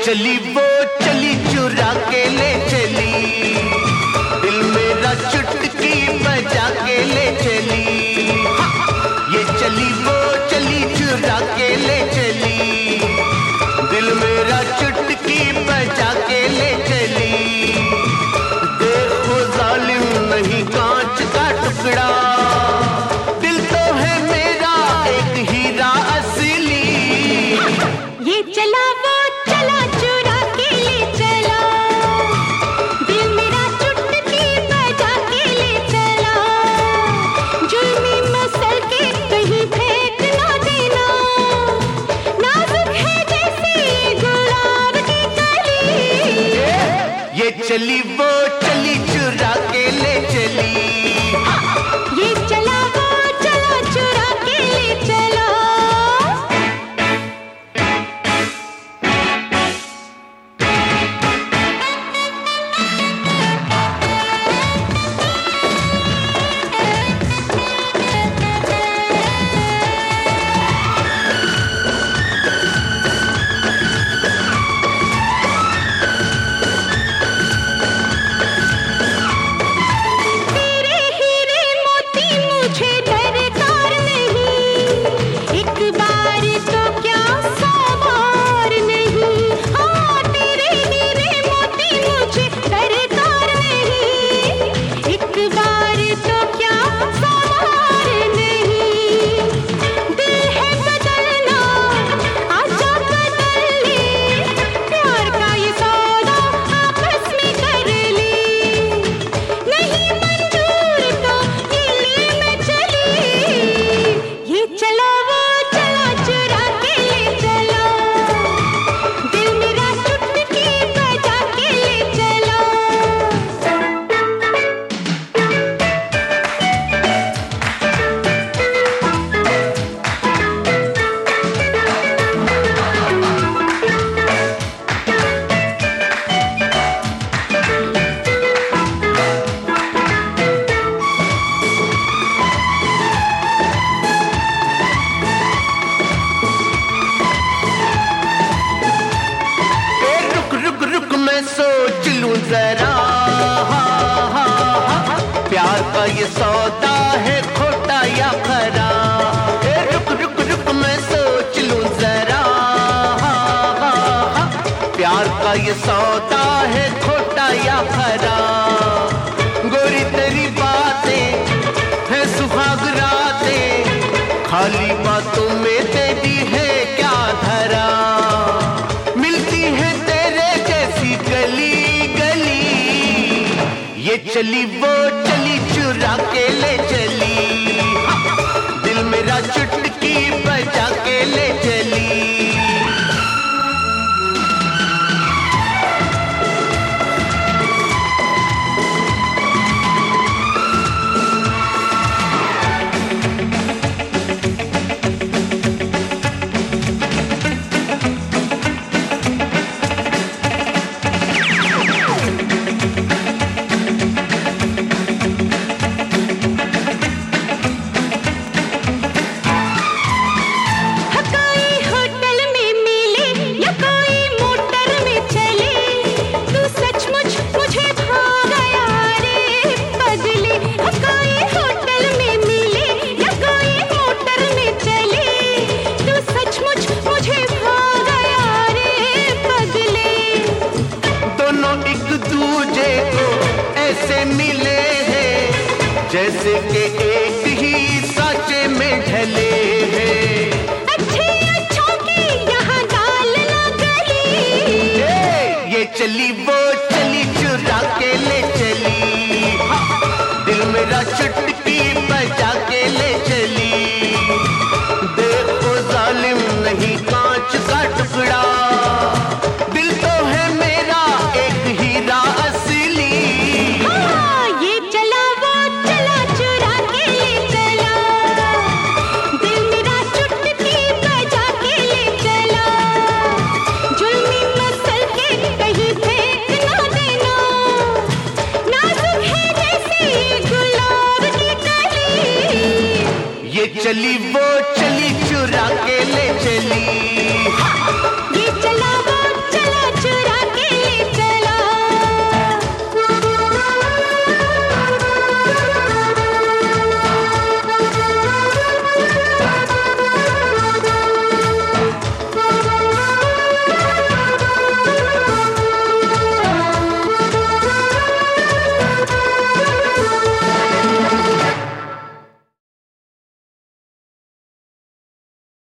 चली वो चली चुरा के ले चली, दिल मेरा चुटकी बजा के ले चली। ये चली वो चली चुरा के ले चली, दिल मेरा चुटकी बजा के ले चली। देखो जालिम नहीं कांच का टुकड़ा, दिल तो है मेरा एक हीरा असली। ये चला वो चला चुरा के ले चला, दिल मेरा चुटकी बजा के ले चला। जुल्मी मसल के कहीं फेंक ना देना, नाजुक है जैसे गुलाब की कली। ये चली वो चली चुरा के ले चली, ये चला वो चला चुरा के ले चला। सोच लूं जरा, प्यार का ये सौदा है खोटा या खरा। रुक रुक रुक मैं सोच लूं जरा, प्यार का ये सौदा है खोटा या खरा। गोरी तेरी बातें है सुहाग रातें, खाली बातों में तेरी है क्या धरा। मिलती है तेरे जैसी गली गली, ये चली वो चली चुरा के ले चली, दिल मेरा चुटकी बजा के ले चली। ऐसे मिले हैं जैसे कि एक ही साँचे में ढले हैं। अच्छे अच्छों की यहाँ दाल ना गली, ये चली वो चली चुरा के ले चली, दिल मेरा चुटकी बजा के ले चली। देखो जालिम नहीं कांच का टुकड़ा, दिल तो है मेरा एक हीरा असली। ये चला वो चला चुरा के ले चला, दिल मेरा चुटकी बजा के ले चला। जुल्मी मसल के कहीं फेंक ना देना, नाजुक है जैसे गुलाब की कली। ये चली वो